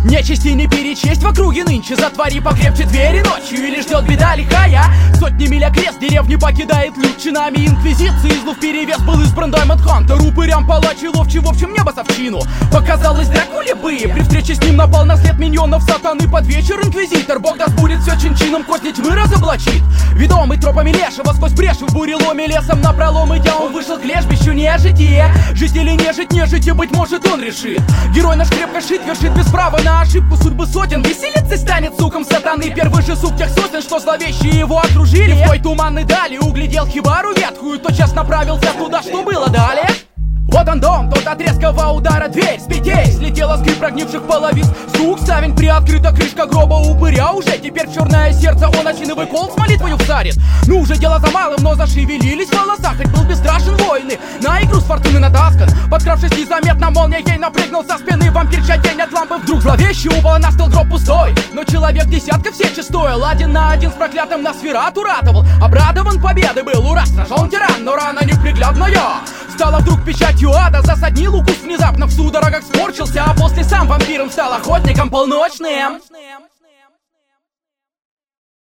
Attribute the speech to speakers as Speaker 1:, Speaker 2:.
Speaker 1: Нечисти не перечесть в округе нынче. Затвори покрепче двери ночью, или ждет беда лихая. Сотни миль окрест, деревни покидает люд. Чинами инквизиции злу вперевес был избран Даймонд Хантер. Упырям палач и ловчий, в общем, небо совчину. Показалось Дракуле бы, при встрече с ним напал на след миньонов сатаны. Под вечер инквизитор, бог даст будет все чин-чином, козни тьмы разоблачит. Ведомый тропами лешего, сквозь бреши в буреломе лесом напролом идя, он вышел к лежбищу нежити. Жить или не жить, нежити, быть может, он решит. Герой наш крепко шит, вершит без права на ошибку судьбы сотен. Веселиться станет суком сатаны, первый же сук тех сотен, что зловещие его окружили. И в той туманной дали углядел хибару ветхую, тотчас направился туда, что было далее. Вот он дом, тот от резкого удара дверь с петель слетела скрип прогнивших половиц. Звук ставень, приоткрыта крышка гроба упыря. Уже теперь в черное сердце он осиновый кол с молитвою всадит. Ну уже дело за малым, но зашевелились волоса. Хоть был бесстрашен воины, на игру с фортуны натаскан. Подкравшись незаметно, молния ей напрыгнул со спины. Вампир тень от лампы вдруг зловещий упал, настал гроб пустой. Но человек десятка все стоил, один на один с проклятым Носферату ратовал. Обрадован победы был, ура, сражен тиран, но рана неприглядная стала вдруг печатью ада. Засаднил укус внезапно, в судорогах сморщился, а после сам вампиром стал охотником полночным.